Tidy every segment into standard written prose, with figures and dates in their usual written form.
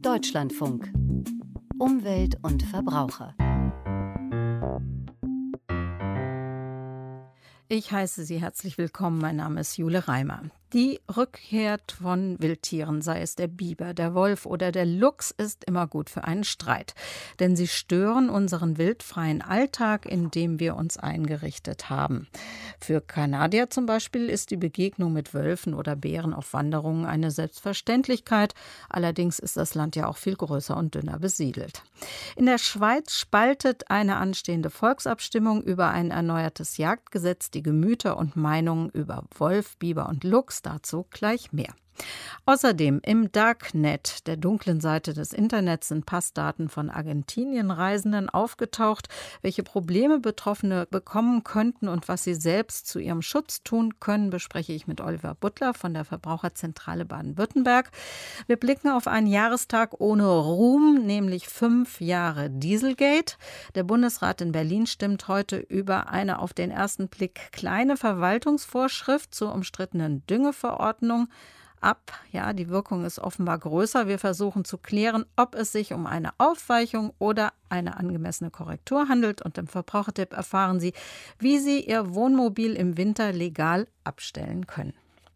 Deutschlandfunk. Umwelt und Verbraucher. Ich heiße Sie herzlich willkommen. Mein Name ist Jule Reimer. Die Rückkehr von Wildtieren, sei es der Biber, der Wolf oder der Luchs, ist immer gut für einen Streit. Denn sie stören unseren wildfreien Alltag, in dem wir uns eingerichtet haben. Für Kanadier zum Beispiel ist die Begegnung mit Wölfen oder Bären auf Wanderungen eine Selbstverständlichkeit. Allerdings ist das Land ja auch viel größer und dünner besiedelt. In der Schweiz spaltet eine anstehende Volksabstimmung über ein erneuertes Jagdgesetz die Gemüter und Meinungen über Wolf, Biber und Luchs. Dazu gleich mehr. Außerdem im Darknet, der dunklen Seite des Internets, sind Passdaten von Argentinien-Reisenden aufgetaucht. Welche Probleme Betroffene bekommen könnten und was sie selbst zu ihrem Schutz tun können, bespreche ich mit Oliver Butler von der Verbraucherzentrale Baden-Württemberg. Wir blicken auf einen Jahrestag ohne Ruhm, nämlich 5 Jahre Dieselgate. Der Bundesrat in Berlin stimmt heute über eine auf den ersten Blick kleine Verwaltungsvorschrift zur umstrittenen Düngeverordnung ab. Ja, die Wirkung ist offenbar größer. Wir versuchen zu klären, ob es sich um eine Aufweichung oder eine angemessene Korrektur handelt. Und im Verbrauchertipp erfahren Sie, wie Sie Ihr Wohnmobil im Winter legal abstellen können.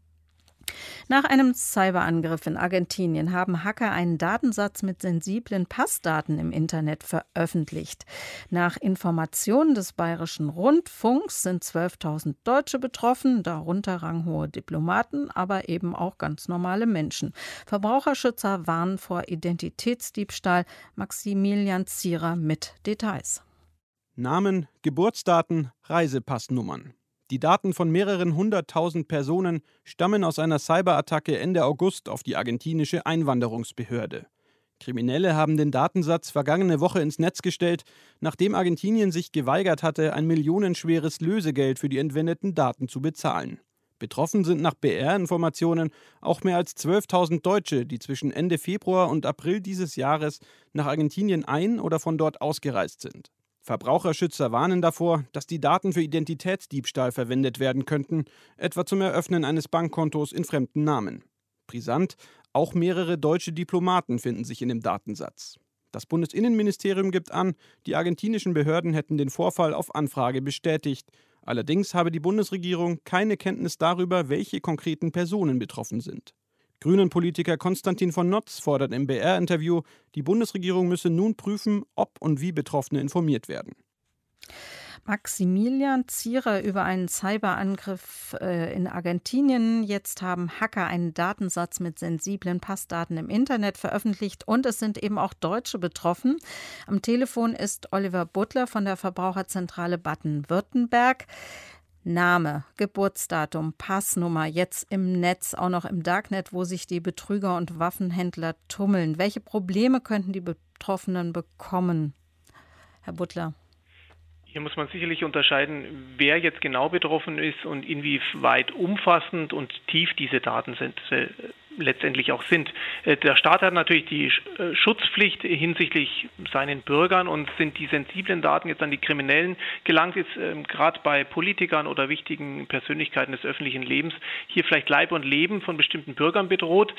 Nach einem Cyberangriff in Argentinien haben Hacker einen Datensatz mit sensiblen Passdaten im Internet veröffentlicht. Nach Informationen des Bayerischen Rundfunks sind 12.000 Deutsche betroffen, darunter ranghohe Diplomaten, aber eben auch ganz normale Menschen. Verbraucherschützer warnen vor Identitätsdiebstahl. Maximilian Zierer mit Details. Namen, Geburtsdaten, Reisepassnummern. Die Daten von mehreren 100.000 Personen stammen aus einer Cyberattacke Ende August auf die argentinische Einwanderungsbehörde. Kriminelle haben den Datensatz vergangene Woche ins Netz gestellt, nachdem Argentinien sich geweigert hatte, ein millionenschweres Lösegeld für die entwendeten Daten zu bezahlen. Betroffen sind nach BR-Informationen auch mehr als 12.000 Deutsche, die zwischen Ende Februar und April dieses Jahres nach Argentinien ein- oder von dort ausgereist sind. Verbraucherschützer warnen davor, dass die Daten für Identitätsdiebstahl verwendet werden könnten, etwa zum Eröffnen eines Bankkontos in fremden Namen. Brisant, auch mehrere deutsche Diplomaten finden sich in dem Datensatz. Das Bundesinnenministerium gibt an, die argentinischen Behörden hätten den Vorfall auf Anfrage bestätigt. Allerdings habe die Bundesregierung keine Kenntnis darüber, welche konkreten Personen betroffen sind. Grünen-Politiker Konstantin von Notz fordert im BR-Interview, die Bundesregierung müsse nun prüfen, ob und wie Betroffene informiert werden. Maximilian Zierer über einen Cyberangriff in Argentinien. Jetzt haben Hacker einen Datensatz mit sensiblen Passdaten im Internet veröffentlicht und es sind eben auch Deutsche betroffen. Am Telefon ist Oliver Butler von der Verbraucherzentrale Baden-Württemberg. Name, Geburtsdatum, Passnummer, jetzt im Netz, auch noch im Darknet, wo sich die Betrüger und Waffenhändler tummeln. Welche Probleme könnten die Betroffenen bekommen, Herr Butler? Hier muss man sicherlich unterscheiden, wer jetzt genau betroffen ist und inwieweit umfassend und tief diese Daten letztendlich auch sind. Der Staat hat natürlich die Schutzpflicht hinsichtlich seinen Bürgern und sind die sensiblen Daten jetzt an die Kriminellen gelangt, jetzt gerade bei Politikern oder wichtigen Persönlichkeiten des öffentlichen Lebens hier vielleicht Leib und Leben von bestimmten Bürgern bedroht.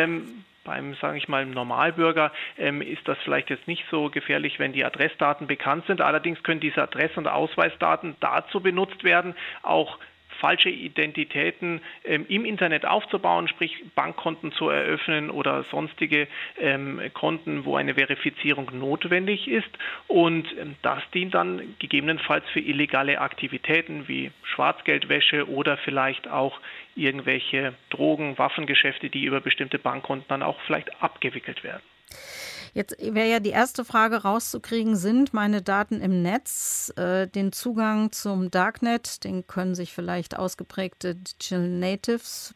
Beim, sage ich mal, Normalbürger ist das vielleicht jetzt nicht so gefährlich, wenn die Adressdaten bekannt sind. Allerdings können diese Adress- und Ausweisdaten dazu benutzt werden, auch falsche Identitäten im Internet aufzubauen, sprich Bankkonten zu eröffnen oder sonstige Konten, wo eine Verifizierung notwendig ist. Und das dient dann gegebenenfalls für illegale Aktivitäten wie Schwarzgeldwäsche oder vielleicht auch irgendwelche Drogen-, Waffengeschäfte, die über bestimmte Bankkonten dann auch vielleicht abgewickelt werden. Jetzt wäre ja die erste Frage rauszukriegen, sind meine Daten im Netz? Den Zugang zum Darknet, den können sich vielleicht ausgeprägte Digital Natives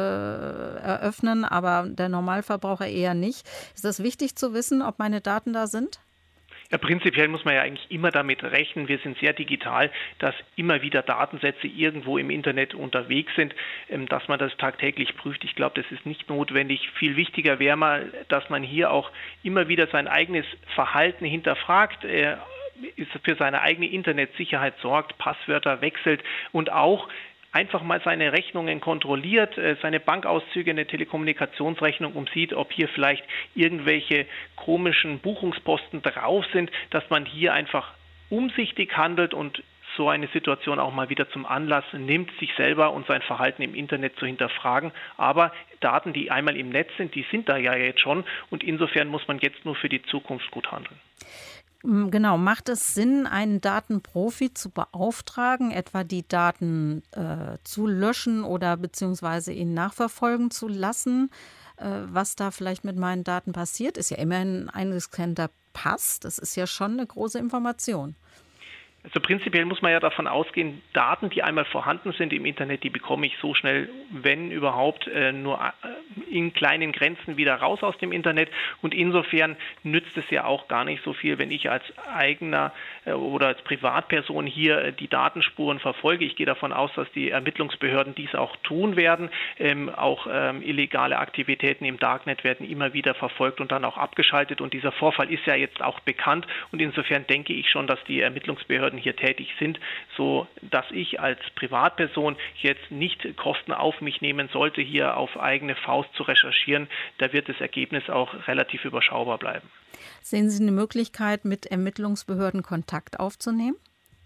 eröffnen, aber der Normalverbraucher eher nicht. Ist das wichtig zu wissen, ob meine Daten da sind? Ja, prinzipiell muss man ja eigentlich immer damit rechnen, wir sind sehr digital, dass immer wieder Datensätze irgendwo im Internet unterwegs sind, dass man das tagtäglich prüft. Ich glaube, das ist nicht notwendig. Viel wichtiger wäre mal, dass man hier auch immer wieder sein eigenes Verhalten hinterfragt, für seine eigene Internetsicherheit sorgt, Passwörter wechselt und auch einfach mal seine Rechnungen kontrolliert, seine Bankauszüge, eine Telekommunikationsrechnung und sieht, ob hier vielleicht irgendwelche komischen Buchungsposten drauf sind, dass man hier einfach umsichtig handelt und so eine Situation auch mal wieder zum Anlass nimmt, sich selber und sein Verhalten im Internet zu hinterfragen. Aber Daten, die einmal im Netz sind, die sind da ja jetzt schon und insofern muss man jetzt nur für die Zukunft gut handeln. Genau, macht es Sinn, einen Datenprofi zu beauftragen, etwa die Daten zu löschen oder beziehungsweise ihn nachverfolgen zu lassen? Was da vielleicht mit meinen Daten passiert, ist ja immerhin ein eingescannter Pass. Das ist ja schon eine große Information. Also prinzipiell muss man ja davon ausgehen, Daten, die einmal vorhanden sind im Internet, die bekomme ich so schnell, wenn überhaupt, nur in kleinen Grenzen wieder raus aus dem Internet. Und insofern nützt es ja auch gar nicht so viel, wenn ich als eigener oder als Privatperson hier die Datenspuren verfolge. Ich gehe davon aus, dass die Ermittlungsbehörden dies auch tun werden. Auch illegale Aktivitäten im Darknet werden immer wieder verfolgt und dann auch abgeschaltet. Und dieser Vorfall ist ja jetzt auch bekannt. Und insofern denke ich schon, dass die Ermittlungsbehörden hier tätig sind, so dass ich als Privatperson jetzt nicht Kosten auf mich nehmen sollte, hier auf eigene Faust zu recherchieren. Da wird das Ergebnis auch relativ überschaubar bleiben. Sehen Sie eine Möglichkeit, mit Ermittlungsbehörden Kontakt aufzunehmen?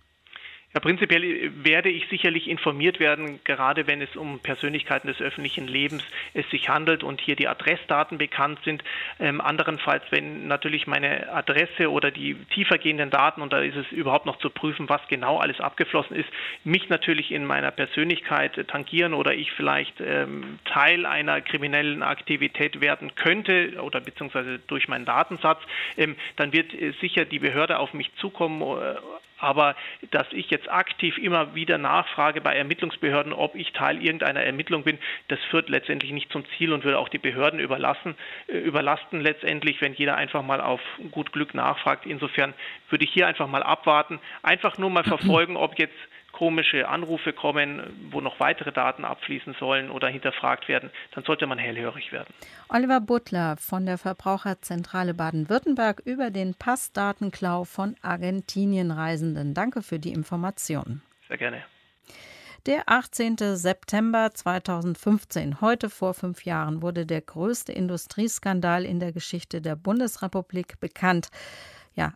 Ja, prinzipiell werde ich sicherlich informiert werden, gerade wenn es um Persönlichkeiten des öffentlichen Lebens es sich handelt und hier die Adressdaten bekannt sind. Anderenfalls, wenn natürlich meine Adresse oder die tiefergehenden Daten, und da ist es überhaupt noch zu prüfen, was genau alles abgeflossen ist, mich natürlich in meiner Persönlichkeit tangieren oder ich vielleicht Teil einer kriminellen Aktivität werden könnte oder beziehungsweise durch meinen Datensatz, dann wird sicher die Behörde auf mich zukommen. Aber dass ich jetzt aktiv immer wieder nachfrage bei Ermittlungsbehörden, ob ich Teil irgendeiner Ermittlung bin, das führt letztendlich nicht zum Ziel und würde auch die Behörden überlasten letztendlich, wenn jeder einfach mal auf gut Glück nachfragt. Insofern würde ich hier einfach mal abwarten, einfach nur mal verfolgen, ob jetzt komische Anrufe kommen, wo noch weitere Daten abfließen sollen oder hinterfragt werden, dann sollte man hellhörig werden. Oliver Butler von der Verbraucherzentrale Baden-Württemberg über den Passdatenklau von Argentinien-Reisenden. Danke für die Informationen. Sehr gerne. Der 18. September 2015, heute vor 5 Jahren, wurde der größte Industrieskandal in der Geschichte der Bundesrepublik bekannt. Ja,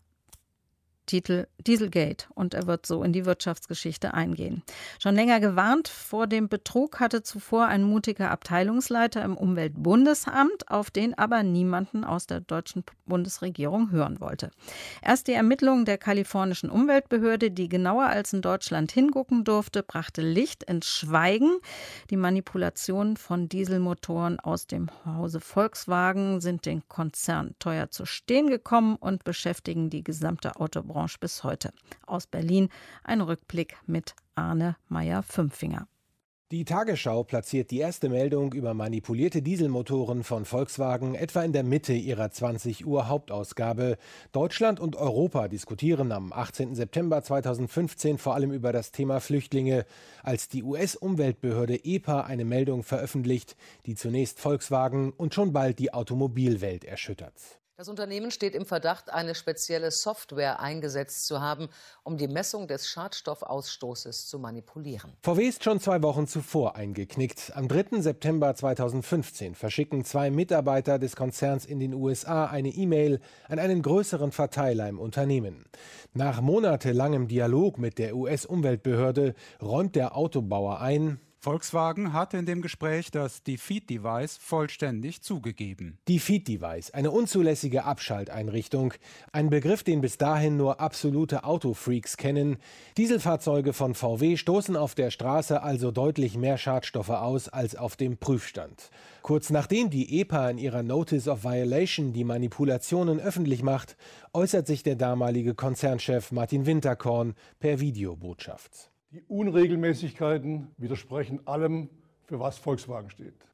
Titel Dieselgate, und er wird so in die Wirtschaftsgeschichte eingehen. Schon länger gewarnt vor dem Betrug hatte zuvor ein mutiger Abteilungsleiter im Umweltbundesamt, auf den aber niemanden aus der deutschen Bundesregierung hören wollte. Erst die Ermittlungen der kalifornischen Umweltbehörde, die genauer als in Deutschland hingucken durfte, brachte Licht ins Schweigen. Die Manipulationen von Dieselmotoren aus dem Hause Volkswagen sind den Konzern teuer zu stehen gekommen und beschäftigen die gesamte Autobranche bis heute. Aus Berlin ein Rückblick mit Arne Meyer-Fünffinger. Die Tagesschau platziert die erste Meldung über manipulierte Dieselmotoren von Volkswagen etwa in der Mitte ihrer 20 Uhr Hauptausgabe. Deutschland und Europa diskutieren am 18. September 2015 vor allem über das Thema Flüchtlinge, als die US-Umweltbehörde EPA eine Meldung veröffentlicht, die zunächst Volkswagen und schon bald die Automobilwelt erschüttert. Das Unternehmen steht im Verdacht, eine spezielle Software eingesetzt zu haben, um die Messung des Schadstoffausstoßes zu manipulieren. VW ist schon 2 Wochen zuvor eingeknickt. Am 3. September 2015 verschicken 2 Mitarbeiter des Konzerns in den USA eine E-Mail an einen größeren Verteiler im Unternehmen. Nach monatelangem Dialog mit der US-Umweltbehörde räumt der Autobauer ein: Volkswagen hatte in dem Gespräch das Defeat-Device vollständig zugegeben. Defeat-Device, eine unzulässige Abschalteinrichtung. Ein Begriff, den bis dahin nur absolute Autofreaks kennen. Dieselfahrzeuge von VW stoßen auf der Straße also deutlich mehr Schadstoffe aus als auf dem Prüfstand. Kurz nachdem die EPA in ihrer Notice of Violation die Manipulationen öffentlich macht, äußert sich der damalige Konzernchef Martin Winterkorn per Videobotschaft. Die Unregelmäßigkeiten widersprechen allem, für was Volkswagen steht.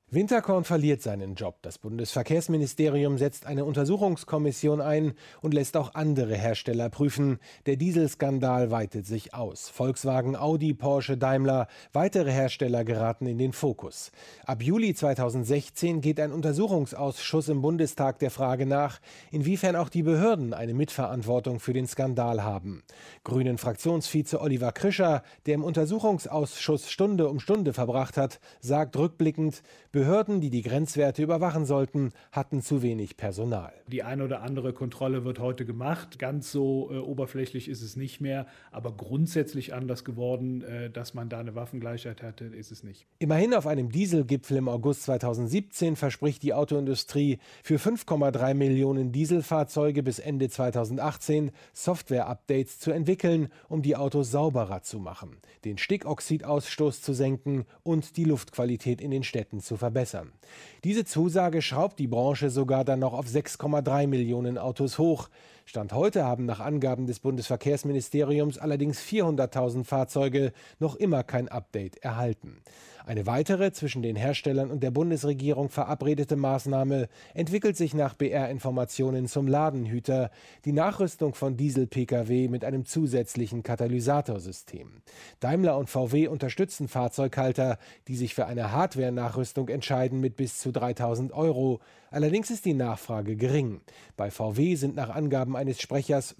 Winterkorn verliert seinen Job. Das Bundesverkehrsministerium setzt eine Untersuchungskommission ein und lässt auch andere Hersteller prüfen. Der Dieselskandal weitet sich aus. Volkswagen, Audi, Porsche, Daimler, weitere Hersteller geraten in den Fokus. Ab Juli 2016 geht ein Untersuchungsausschuss im Bundestag der Frage nach, inwiefern auch die Behörden eine Mitverantwortung für den Skandal haben. Grünen-Fraktionsvize Oliver Krischer, der im Untersuchungsausschuss Stunde um Stunde verbracht hat, sagt rückblickend, Behörden, die die Grenzwerte überwachen sollten, hatten zu wenig Personal. Die eine oder andere Kontrolle wird heute gemacht. Ganz so oberflächlich ist es nicht mehr, aber grundsätzlich anders geworden, dass man da eine Waffengleichheit hatte, ist es nicht. Immerhin auf einem Dieselgipfel im August 2017 verspricht die Autoindustrie für 5,3 Millionen Dieselfahrzeuge bis Ende 2018 Software-Updates zu entwickeln, um die Autos sauberer zu machen, den Stickoxidausstoß zu senken und die Luftqualität in den Städten zu verbessern. Diese Zusage schraubt die Branche sogar dann noch auf 6,3 Millionen Autos hoch. Stand heute haben nach Angaben des Bundesverkehrsministeriums allerdings 400.000 Fahrzeuge noch immer kein Update erhalten. Eine weitere zwischen den Herstellern und der Bundesregierung verabredete Maßnahme entwickelt sich nach BR-Informationen zum Ladenhüter, die Nachrüstung von Diesel-Pkw mit einem zusätzlichen Katalysatorsystem. Daimler und VW unterstützen Fahrzeughalter, die sich für eine Hardware-Nachrüstung entscheiden, mit bis zu 3.000 €. Allerdings ist die Nachfrage gering. Bei VW sind nach Angaben eines Sprechers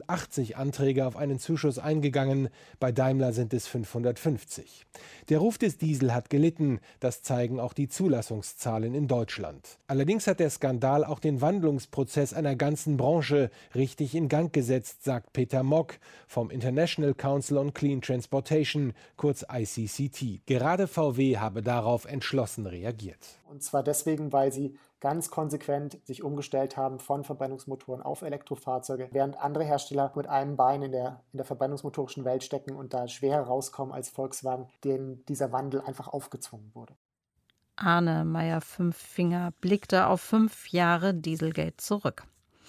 85 Anträge auf einen Zuschuss eingegangen, bei Daimler sind es 550. Der Ruf des Diesel hat gelitten, das zeigen auch die Zulassungszahlen in Deutschland. Allerdings hat der Skandal auch den Wandlungsprozess einer ganzen Branche richtig in Gang gesetzt, sagt Peter Mock vom International Council on Clean Transportation, kurz ICCT. Gerade VW habe darauf entschlossen reagiert. Und zwar deswegen, weil sie ganz konsequent sich umgestellt haben von Verbrennungsmotoren auf Elektrofahrzeuge, während andere Hersteller mit einem Bein in der verbrennungsmotorischen Welt stecken und da schwerer rauskommen als Volkswagen, denen dieser Wandel einfach aufgezwungen wurde. Arne Meyer-Fünffinger blickte auf 5 Jahre Dieselgate zurück.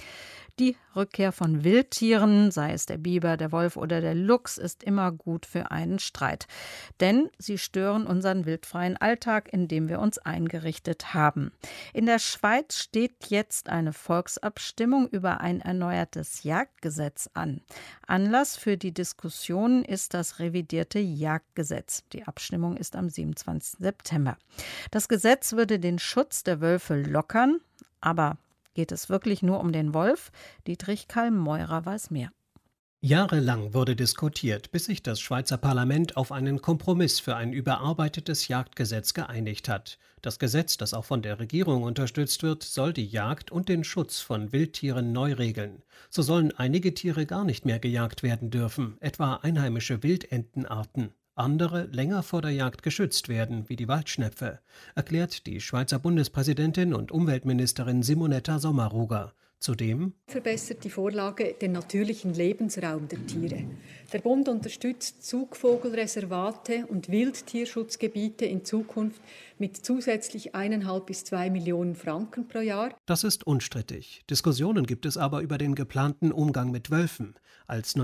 Die Rückkehr von Wildtieren, sei es der Biber, der Wolf oder der Luchs, ist immer gut für einen Streit. Denn sie stören unseren wildfreien Alltag, in dem wir uns eingerichtet haben. In der Schweiz steht jetzt eine Volksabstimmung über ein erneuertes Jagdgesetz an. Anlass für die Diskussion ist das revidierte Jagdgesetz. Die Abstimmung ist am 27. September. Das Gesetz würde den Schutz der Wölfe lockern, aber geht es wirklich nur um den Wolf? Dietrich Kalm-Meurer weiß mehr. Jahrelang wurde diskutiert, bis sich das Schweizer Parlament auf einen Kompromiss für ein überarbeitetes Jagdgesetz geeinigt hat. Das Gesetz, das auch von der Regierung unterstützt wird, soll die Jagd und den Schutz von Wildtieren neu regeln. So sollen einige Tiere gar nicht mehr gejagt werden dürfen, etwa einheimische Wildentenarten. Andere länger vor der Jagd geschützt werden, wie die Waldschnepfe, erklärt die Schweizer Bundespräsidentin und Umweltministerin Simonetta Sommaruga. Zudem verbessert die Vorlage den natürlichen Lebensraum der Tiere. Der Bund unterstützt Zugvogelreservate und Wildtierschutzgebiete in Zukunft mit zusätzlich 1,5 bis 2 Millionen Franken pro Jahr. Das ist unstrittig. Diskussionen gibt es aber über den geplanten Umgang mit Wölfen. Als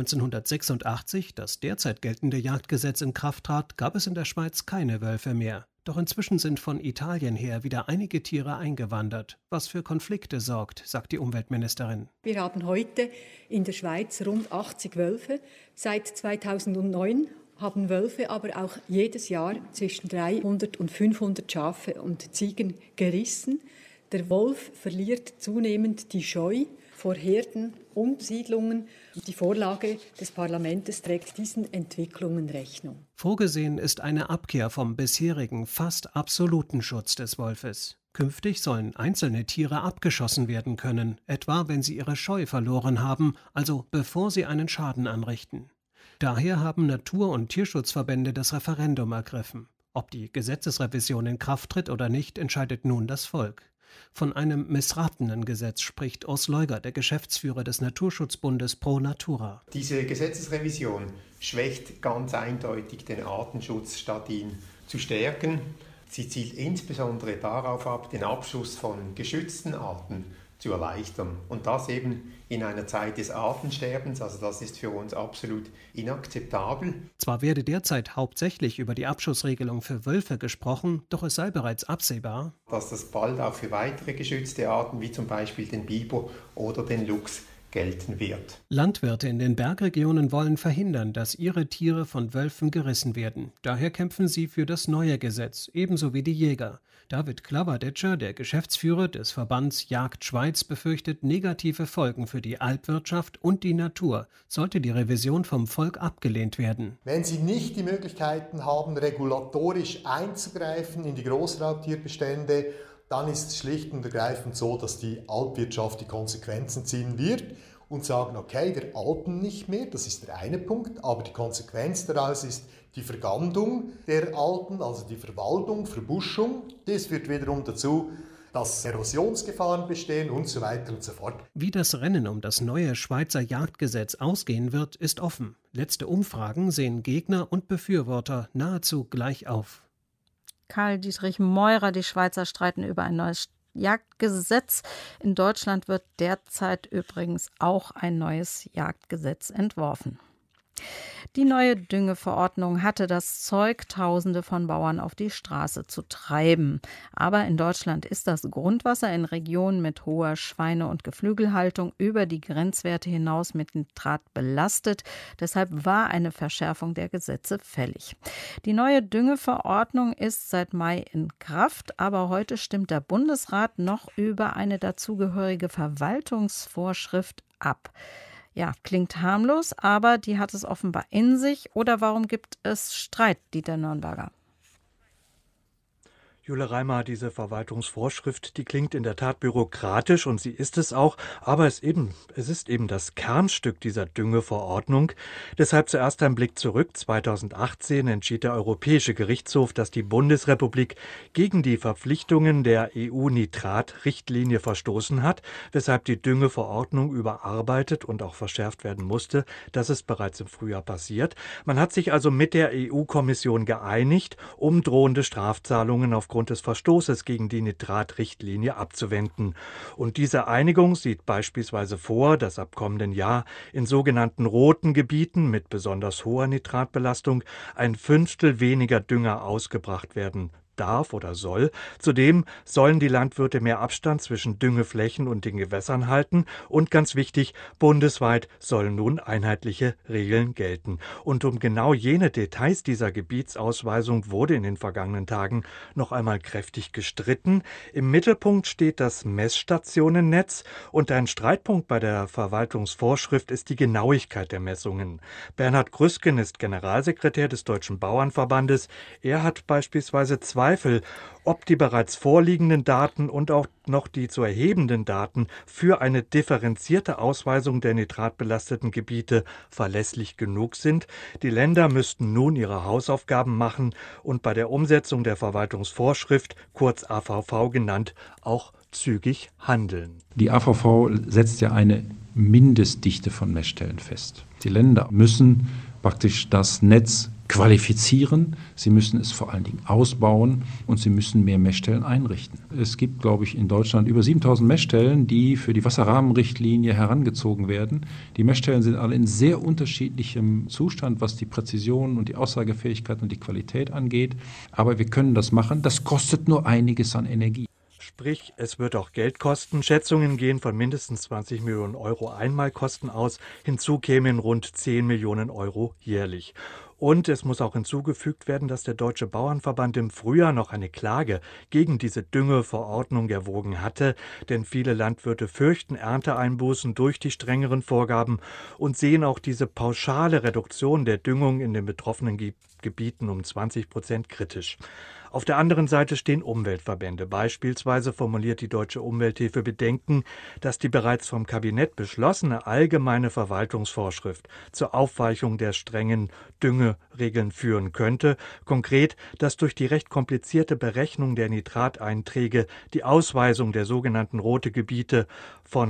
1986 das derzeit geltende Jagdgesetz in Kraft trat, gab es in der Schweiz keine Wölfe mehr. Doch inzwischen sind von Italien her wieder einige Tiere eingewandert, was für Konflikte sorgt, sagt die Umweltministerin. Wir haben heute in der Schweiz rund 80 Wölfe. Seit 2009 haben Wölfe aber auch jedes Jahr zwischen 300 und 500 Schafe und Ziegen gerissen. Der Wolf verliert zunehmend die Scheu vor Herden, Umsiedlungen. Die Vorlage des Parlaments trägt diesen Entwicklungen Rechnung. Vorgesehen ist eine Abkehr vom bisherigen, fast absoluten Schutz des Wolfes. Künftig sollen einzelne Tiere abgeschossen werden können, etwa wenn sie ihre Scheu verloren haben, also bevor sie einen Schaden anrichten. Daher haben Natur- und Tierschutzverbände das Referendum ergriffen. Ob die Gesetzesrevision in Kraft tritt oder nicht, entscheidet nun das Volk. Von einem missratenen Gesetz spricht Urs Leuger, der Geschäftsführer des Naturschutzbundes Pro Natura. Diese Gesetzesrevision schwächt ganz eindeutig den Artenschutz, statt ihn zu stärken. Sie zielt insbesondere darauf ab, den Abschuss von geschützten Arten zu erleichtern. Und das eben in einer Zeit des Artensterbens, also das ist für uns absolut inakzeptabel. Zwar werde derzeit hauptsächlich über die Abschussregelung für Wölfe gesprochen, doch es sei bereits absehbar, dass das bald auch für weitere geschützte Arten, wie zum Beispiel den Biber oder den Luchs, gelten wird. Landwirte in den Bergregionen wollen verhindern, dass ihre Tiere von Wölfen gerissen werden. Daher kämpfen sie für das neue Gesetz, ebenso wie die Jäger. David Klavadetscher, der Geschäftsführer des Verbands Jagd Schweiz, befürchtet negative Folgen für die Alpwirtschaft und die Natur, sollte die Revision vom Volk abgelehnt werden. Wenn Sie nicht die Möglichkeiten haben, regulatorisch einzugreifen in die Großraubtierbestände, dann ist es schlicht und ergreifend so, dass die Alpwirtschaft die Konsequenzen ziehen wird und sagen, okay, wir alpen nicht mehr, das ist der eine Punkt, aber die Konsequenz daraus ist die Vergandung der Alpen, also die Verwaldung, Verbuschung. Das führt wiederum dazu, dass Erosionsgefahren bestehen und so weiter und so fort. Wie das Rennen um das neue Schweizer Jagdgesetz ausgehen wird, ist offen. Letzte Umfragen sehen Gegner und Befürworter nahezu gleich auf. Karl-Dietrich Meurer, die Schweizer streiten über ein neues Jagdgesetz. In Deutschland wird derzeit übrigens auch ein neues Jagdgesetz entworfen. Die neue Düngeverordnung hatte das Zeug, Tausende von Bauern auf die Straße zu treiben. Aber in Deutschland ist das Grundwasser in Regionen mit hoher Schweine- und Geflügelhaltung über die Grenzwerte hinaus mit Nitrat belastet. Deshalb war eine Verschärfung der Gesetze fällig. Die neue Düngeverordnung ist seit Mai in Kraft, aber heute stimmt der Bundesrat noch über eine dazugehörige Verwaltungsvorschrift ab. Ja, klingt harmlos, aber die hat es offenbar in sich. Oder warum gibt es Streit, Dieter Nürnberger? Jule Reimer, diese Verwaltungsvorschrift, die klingt in der Tat bürokratisch und sie ist es auch, aber es ist eben das Kernstück dieser Düngeverordnung. Deshalb zuerst ein Blick zurück. 2018 entschied der Europäische Gerichtshof, dass die Bundesrepublik gegen die Verpflichtungen der EU-Nitrat-Richtlinie verstoßen hat, weshalb die Düngeverordnung überarbeitet und auch verschärft werden musste. Das ist bereits im Frühjahr passiert. Man hat sich also mit der EU-Kommission geeinigt, um drohende Strafzahlungen aufgrund des Verstoßes gegen die Nitratrichtlinie abzuwenden. Und diese Einigung sieht beispielsweise vor, dass ab kommenden Jahr in sogenannten roten Gebieten mit besonders hoher Nitratbelastung 1/5 weniger Dünger ausgebracht werden darf oder soll. Zudem sollen die Landwirte mehr Abstand zwischen Düngeflächen und den Gewässern halten und ganz wichtig, bundesweit sollen nun einheitliche Regeln gelten. Und um genau jene Details dieser Gebietsausweisung wurde in den vergangenen Tagen noch einmal kräftig gestritten. Im Mittelpunkt steht das Messstationennetz und ein Streitpunkt bei der Verwaltungsvorschrift ist die Genauigkeit der Messungen. Bernhard Grüsken ist Generalsekretär des Deutschen Bauernverbandes. Er hat beispielsweise Zweifel, ob die bereits vorliegenden Daten und auch noch die zu erhebenden Daten für eine differenzierte Ausweisung der nitratbelasteten Gebiete verlässlich genug sind. Die Länder müssten nun ihre Hausaufgaben machen und bei der Umsetzung der Verwaltungsvorschrift, kurz AVV genannt, auch zügig handeln. Die AVV setzt ja eine Mindestdichte von Messstellen fest. Die Länder müssen praktisch das Netz qualifizieren, sie müssen es vor allen Dingen ausbauen und sie müssen mehr Messstellen einrichten. Es gibt, glaube ich, in Deutschland über 7000 Messstellen, die für die Wasserrahmenrichtlinie herangezogen werden. Die Messstellen sind alle in sehr unterschiedlichem Zustand, was die Präzision und die Aussagefähigkeit und die Qualität angeht. Aber wir können das machen. Das kostet nur einiges an Energie. Sprich, es wird auch Geld kosten. Schätzungen gehen von mindestens 20 Millionen Euro Einmalkosten aus. Hinzu kämen rund 10 Millionen Euro jährlich. Und es muss auch hinzugefügt werden, dass der Deutsche Bauernverband im Frühjahr noch eine Klage gegen diese Düngeverordnung erwogen hatte, denn viele Landwirte fürchten Ernteeinbußen durch die strengeren Vorgaben und sehen auch diese pauschale Reduktion der Düngung in den betroffenen Gebieten um 20% kritisch. Auf der anderen Seite stehen Umweltverbände. Beispielsweise formuliert die Deutsche Umwelthilfe Bedenken, dass die bereits vom Kabinett beschlossene allgemeine Verwaltungsvorschrift zur Aufweichung der strengen Düngeregeln führen könnte. Konkret, dass durch die recht komplizierte Berechnung der Nitrateinträge die Ausweisung der sogenannten rote Gebiete von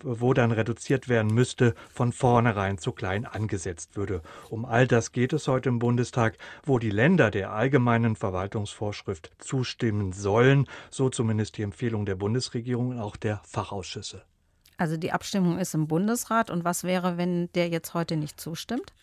wo dann reduziert werden müsste, von vornherein zu klein angesetzt würde. Um all das geht es heute im Bundestag, wo die Länder der allgemeinen Verwaltungsvorschrift zustimmen sollen, so zumindest die Empfehlung der Bundesregierung und auch der Fachausschüsse. Also die Abstimmung ist im Bundesrat. Und was wäre, wenn der jetzt heute nicht zustimmt?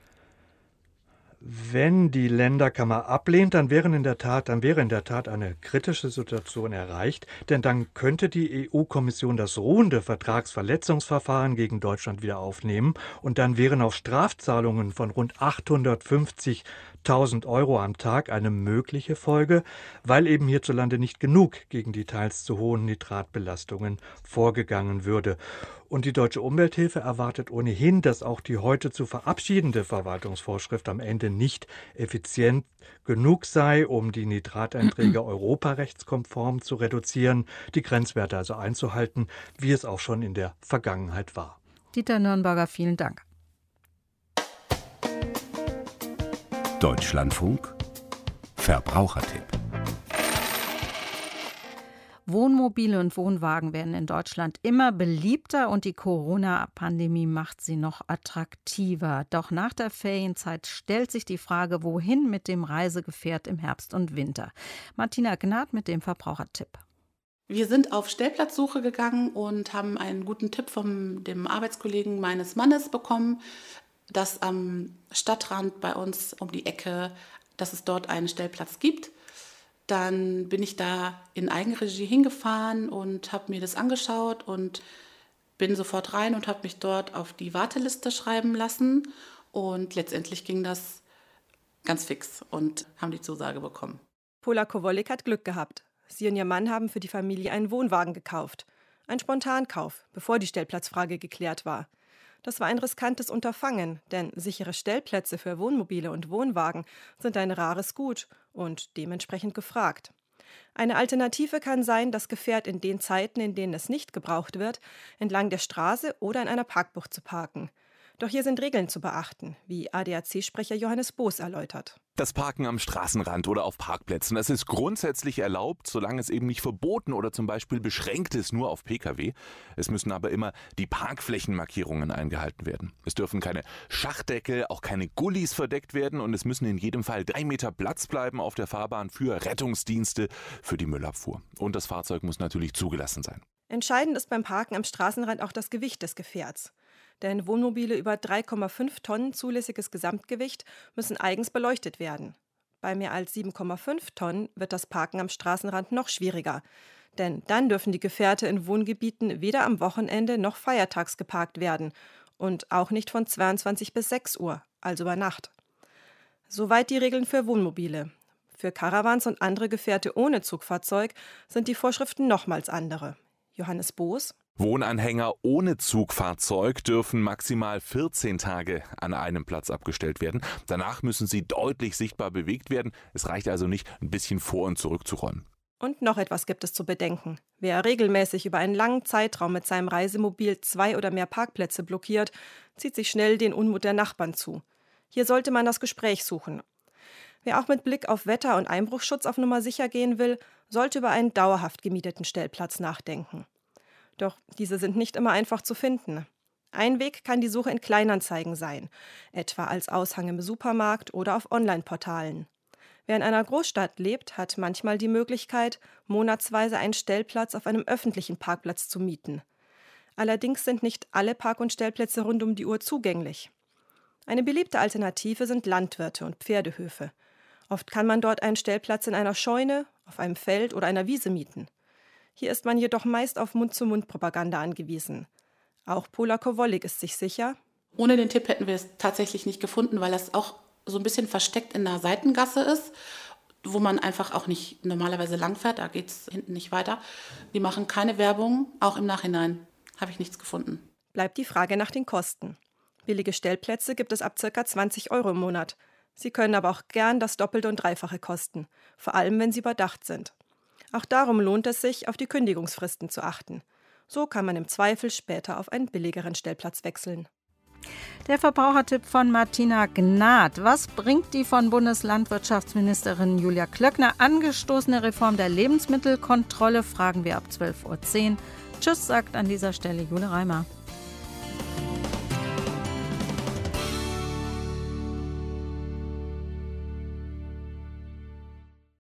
Wenn die Länderkammer ablehnt, dann wäre in der Tat eine kritische Situation erreicht, denn dann könnte die EU-Kommission das ruhende Vertragsverletzungsverfahren gegen Deutschland wieder aufnehmen und dann wären auch Strafzahlungen von rund 850.000 Euro am Tag eine mögliche Folge, weil eben hierzulande nicht genug gegen die teils zu hohen Nitratbelastungen vorgegangen würde. Und die Deutsche Umwelthilfe erwartet ohnehin, dass auch die heute zu verabschiedende Verwaltungsvorschrift am Ende nicht effizient genug sei, um die Nitrateinträge europarechtskonform zu reduzieren, die Grenzwerte also einzuhalten, wie es auch schon in der Vergangenheit war. Dieter Nürnberger, vielen Dank. Deutschlandfunk Verbrauchertipp. Wohnmobile und Wohnwagen werden in Deutschland immer beliebter und die Corona-Pandemie macht sie noch attraktiver. Doch nach der Ferienzeit stellt sich die Frage, wohin mit dem Reisegefährt im Herbst und Winter. Martina Gnad mit dem Verbrauchertipp. Wir sind auf Stellplatzsuche gegangen und haben einen guten Tipp von dem Arbeitskollegen meines Mannes bekommen, dass am Stadtrand bei uns um die Ecke, dass es dort einen Stellplatz gibt. Dann bin ich da in Eigenregie hingefahren und habe mir das angeschaut und bin sofort rein und habe mich dort auf die Warteliste schreiben lassen. Und letztendlich ging das ganz fix und haben die Zusage bekommen. Pola Kowolik hat Glück gehabt. Sie und ihr Mann haben für die Familie einen Wohnwagen gekauft. Ein Spontankauf, bevor die Stellplatzfrage geklärt war. Das war ein riskantes Unterfangen, denn sichere Stellplätze für Wohnmobile und Wohnwagen sind ein rares Gut und dementsprechend gefragt. Eine Alternative kann sein, das Gefährt in den Zeiten, in denen es nicht gebraucht wird, entlang der Straße oder in einer Parkbucht zu parken. Doch hier sind Regeln zu beachten, wie ADAC-Sprecher Johannes Boos erläutert. Das Parken am Straßenrand oder auf Parkplätzen, das ist grundsätzlich erlaubt, solange es eben nicht verboten oder zum Beispiel beschränkt ist nur auf Pkw. Es müssen aber immer die Parkflächenmarkierungen eingehalten werden. Es dürfen keine Schachdeckel, auch keine Gullis verdeckt werden und es müssen in jedem Fall 3 Meter Platz bleiben auf der Fahrbahn für Rettungsdienste, für die Müllabfuhr. Und das Fahrzeug muss natürlich zugelassen sein. Entscheidend ist beim Parken am Straßenrand auch das Gewicht des Gefährts. Denn Wohnmobile über 3,5 Tonnen zulässiges Gesamtgewicht müssen eigens beleuchtet werden. Bei mehr als 7,5 Tonnen wird das Parken am Straßenrand noch schwieriger. Denn dann dürfen die Gefährte in Wohngebieten weder am Wochenende noch feiertags geparkt werden. Und auch nicht von 22 bis 6 Uhr, also bei Nacht. Soweit die Regeln für Wohnmobile. Für Caravans und andere Gefährte ohne Zugfahrzeug sind die Vorschriften nochmals andere. Johannes Boos: Wohnanhänger ohne Zugfahrzeug dürfen maximal 14 Tage an einem Platz abgestellt werden. Danach müssen sie deutlich sichtbar bewegt werden. Es reicht also nicht, ein bisschen vor- und zurückzuräumen. Und noch etwas gibt es zu bedenken. Wer regelmäßig über einen langen Zeitraum mit seinem Reisemobil 2 oder mehr Parkplätze blockiert, zieht sich schnell den Unmut der Nachbarn zu. Hier sollte man das Gespräch suchen. Wer auch mit Blick auf Wetter- und Einbruchschutz auf Nummer sicher gehen will, sollte über einen dauerhaft gemieteten Stellplatz nachdenken. Doch diese sind nicht immer einfach zu finden. Ein Weg kann die Suche in Kleinanzeigen sein, etwa als Aushang im Supermarkt oder auf Online-Portalen. Wer in einer Großstadt lebt, hat manchmal die Möglichkeit, monatsweise einen Stellplatz auf einem öffentlichen Parkplatz zu mieten. Allerdings sind nicht alle Park- und Stellplätze rund um die Uhr zugänglich. Eine beliebte Alternative sind Landwirte und Pferdehöfe. Oft kann man dort einen Stellplatz in einer Scheune, auf einem Feld oder einer Wiese mieten. Hier ist man jedoch meist auf Mund-zu-Mund-Propaganda angewiesen. Auch Pola Kowolik ist sich sicher: Ohne den Tipp hätten wir es tatsächlich nicht gefunden, weil das auch so ein bisschen versteckt in einer Seitengasse ist, wo man einfach auch nicht normalerweise langfährt, da geht es hinten nicht weiter. Die machen keine Werbung, auch im Nachhinein habe ich nichts gefunden. Bleibt die Frage nach den Kosten. Billige Stellplätze gibt es ab ca. 20 € im Monat. Sie können aber auch gern das Doppelte und Dreifache kosten, vor allem wenn sie überdacht sind. Auch darum lohnt es sich, auf die Kündigungsfristen zu achten. So kann man im Zweifel später auf einen billigeren Stellplatz wechseln. Der Verbrauchertipp von Martina Gnad. Was bringt die von Bundeslandwirtschaftsministerin Julia Klöckner angestoßene Reform der Lebensmittelkontrolle? Fragen wir ab 12:10 Uhr. Tschüss, sagt an dieser Stelle Jule Reimer.